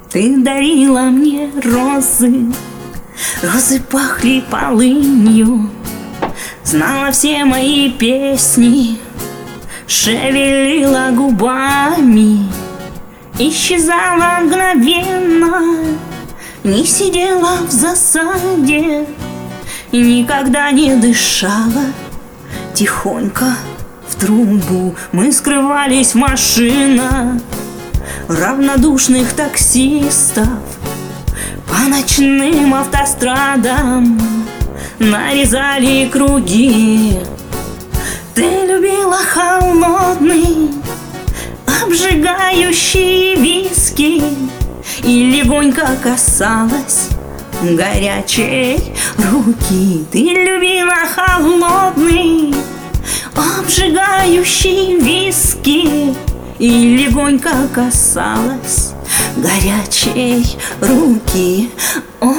Ты дарила мне розы, розы пахли полынью, знала все мои песни, шевелила губами, исчезала мгновенно, не сидела в засаде и никогда не дышала. Тихонько в трубу мы скрывались в машинах равнодушных таксистов, по ночным автострадам нарезали круги. Ты любила холодный, обжигающий виски и легонько касалась горячей руки. Ты любила холодный, обжигающий виски и легонько касалась горячей руки. О.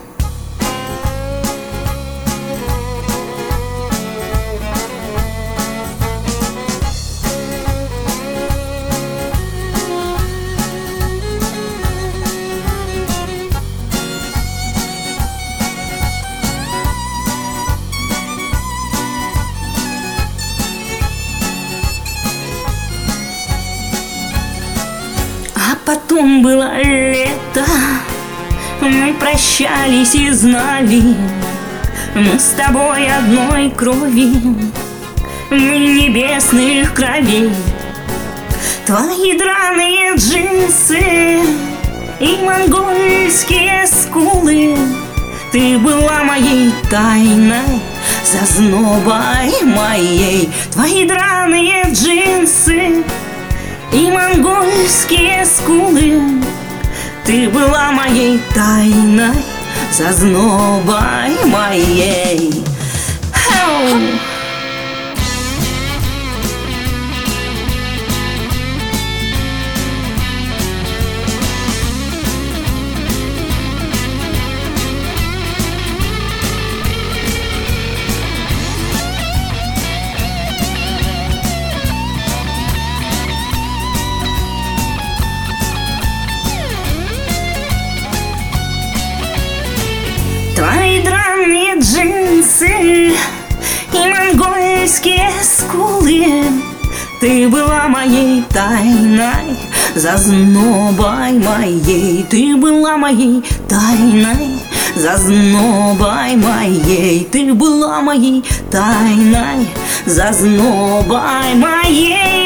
А потом было лето, мы прощались и знали, мы с тобой одной крови, мы небесных кровей. Твои драные джинсы и монгольские скулы, ты была моей тайной, зазнобой моей. Твои драные джинсы и монгольские скулы, ты была моей тайной, зазнобой моей. Твои драные джинсы и монгольские скулы, ты была моей тайной, зазнобой моей. Ты была моей тайной, зазнобой моей. Ты была моей тайной, зазнобой моей.